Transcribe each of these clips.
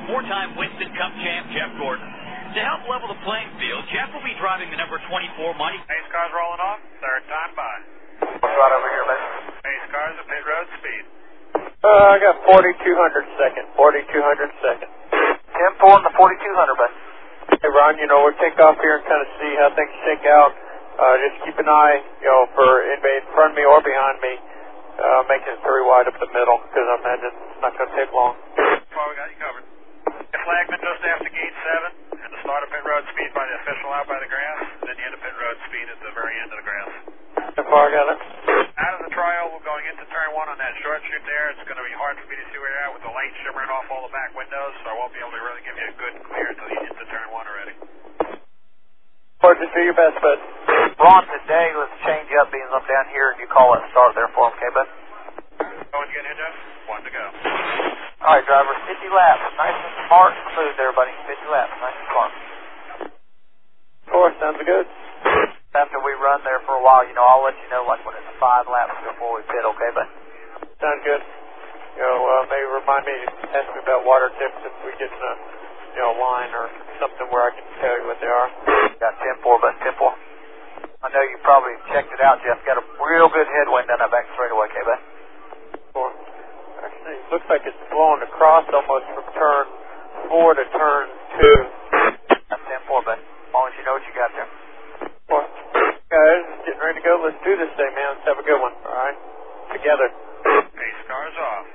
four-time Winston Cup champ Jeff Gordon. To help level the playing field, Jeff will be driving the number 24 Mighty. Pace car's rolling off. Third time by. Right over here, man. Pace car's at pit road speed. I got 4,200 second. 4,200 second. 10-4 in the 4,200, man. Hey, Ron, we'll take off here and kind of see how things shake out. Just keep an eye, for anybody in front of me or behind me. Making it very wide up the middle, because I imagine it's not going to take long. Well, we got you covered. The flagman just after gate 7, and the start of pit road speed by the official out by the grass, and then the end of pit road speed at the very end of the grass. How far I got it? Out of the trial, we're going into turn 1 on that short shoot there. It's going to be hard for me to see where you're at with the light shimmering off all the back windows, so I won't be able to really give you a good clear until you get to turn 1 already. Or just do your best, bud. Ron, today, let's change up beans up down here, and you call it start there for him, okay, bud? Going to get here, Jeff? 1 to go. All right, driver, 50 laps. Nice and smart and smooth there, buddy. 50 laps, nice and smart. Of course, sounds good. After we run there for a while, I'll let you know, like, when it's 5 laps before we pit, okay, bud? Sounds good. Maybe remind me to ask me about water tips if we get in a line or something where I can tell you what they are. Got 10-4, bud, 10-4. I know you probably checked it out, Jeff. Got a real good headwind down that back straightaway, okay, bud? Actually, it looks like it's blowing across almost from turn 4 to turn 2. That's 10-4, bud. As long as you know what you got there. 4. Guys, getting ready to go. Let's do this thing, man. Let's have a good one, all right? Together. Pace car's off.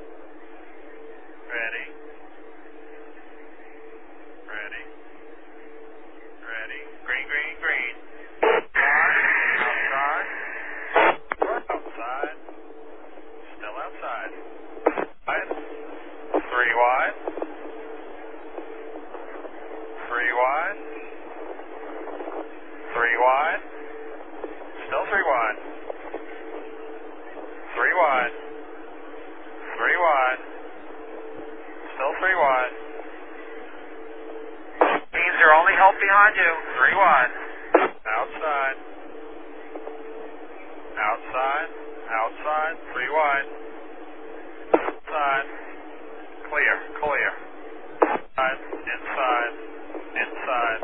Ready. Ready. Ready. Green, green, green. Outside. Outside. Still outside. Wide. 3 wide. 3 wide. 3 wide. Still 3 wide. 3 wide. 3 wide. Still 3 wide. Means you're only help behind you. 3 wide. Outside. Outside. Outside. 3 wide. Outside. Clear. Clear. Inside. Inside. Inside.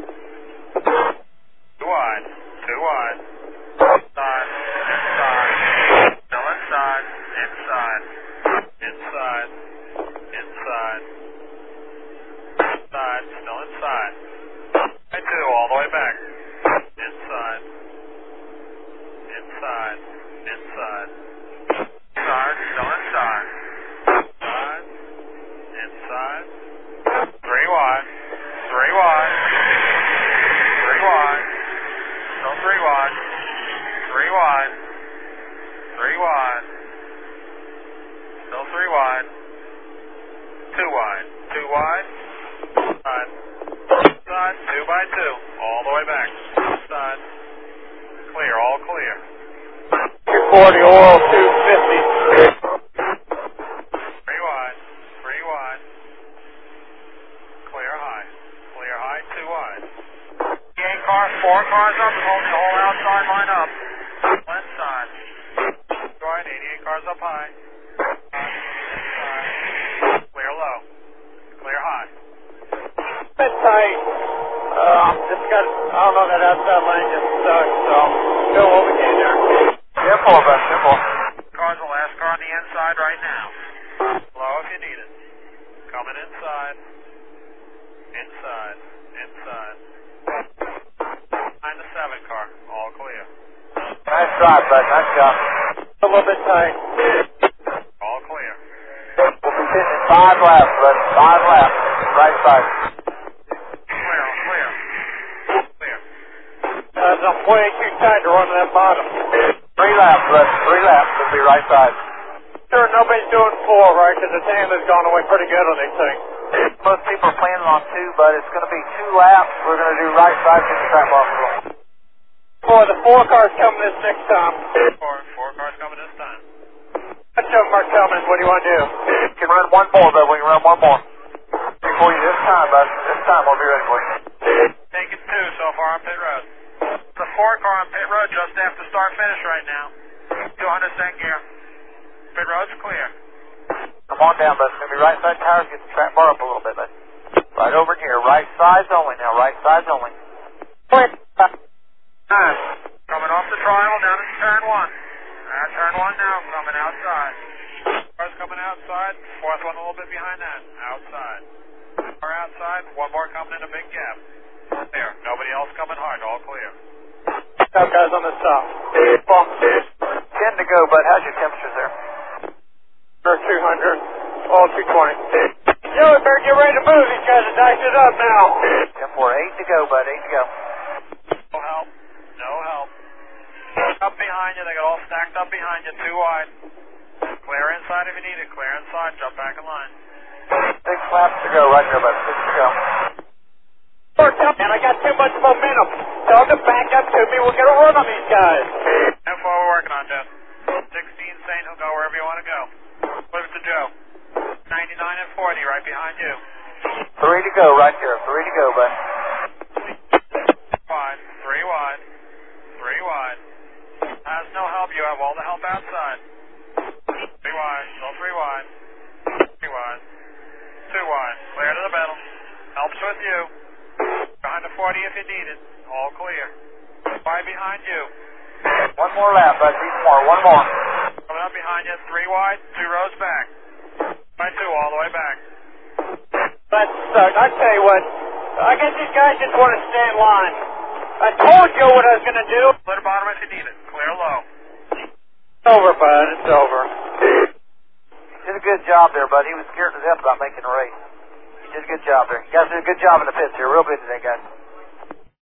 2 wide. 2 wide. Inside. Inside. Still inside. Inside. Inside. Inside. Inside. Still inside. Right 2 all the way back. Inside. Inside. Inside. Inside. Still inside. Inside. Inside. 3 wide. 3 wide. 3 wide. Still 3 wide. 3 wide. 3 wide. Still 3 wide. 2 wide. 2 wide. Side. Side. 2 by 2. All the way back. Side. Clear. All clear. 240 oil, 250. 3 wide. 3 wide. Clear high. Clear high. 2 wide. 88 cars. 4 cars up. Hold the whole outside line up. Left side. Right. 88 cars up high. Side. Clear low. Clear high. Bit tight. I don't know, that outside lane just sucks, so do what we can there. Simple, but simple. Car's the last car on the inside right now. Low if you need it. Coming inside. Inside. Inside. 9 to 7 car. All clear. Nice drive, bud. Nice job. A little bit tight. All clear. We'll be hitting 5 laps, bud. 5 laps. Right side. Clear. Clear. Clear. I'm way too tight to run to that bottom. 3 laps, bud. 3 laps. It'll be right side. Sure, nobody's doing 4, right? Because the tan has gone away pretty good on these things. Most people are planning on 2, but it's going to be 2 laps. We're going to do right side to the track marker. For the 4 cars coming this next time. 4 cars coming this time. Bunch of them are coming. What do you want to do? You can run 1 more, bud. We can run 1 more. For you this time, bud. This time we'll be ready for you. Taking 2 so far on pit road. The 4 car on pit road just after start finish right now. 200 gear. Pit road's clear. Come on down, bud. It's going to be right side tires. Get the track bar up a little bit, bud. Right over here. Right sides only now. Right sides only. Quick. Coming off the trial down into turn 1. Turn 1 now. Coming outside. Cars coming outside. Fourth one a little bit behind that. Outside. Car outside. One more coming in a big gap. There. Nobody else coming hard. All clear. Top guys on the top. 10 to go, bud. How's your temperatures there? 200. All 220. Yo, better get ready to move. These guys are dicing it up now. 10-4. 8 to go, bud. 8 to go. No help. No help. Up behind you. They got all stacked up behind you. 2 wide. Clear inside if you need it. Clear inside. Jump back in line. 6 laps to go right there, bud. 6 to go. And I got too much momentum. Tell them to back up to me. We're going to run on these guys. And what we're working on, Jeff. 16 Saint, he'll go wherever you want to go. Flip it to Joe. 99 and 40 right behind you. 3 to go right there. 3 to go, bud. Wide. 3 wide. 3 wide. Has no help. You have all the help outside. 3 wide. Still 3 wide. 3 wide. 2 wide. Clear to the middle. Helps with you. Behind the 40 if you need it. All clear. 5 behind you. 1 more lap, bud. 3 more. 1 more. Coming up behind you. 3 wide. 2 rows back. By 2 all the way back. That sucked. I tell you what. I guess these guys just want to stay in line. I told you what I was going to do. Clear the bottom if you need it. Clear low. It's over, bud. It's over. You did a good job there, bud. He was scared to death about making a race. You did a good job there. You guys did a good job in the pits here. Real good today, guys.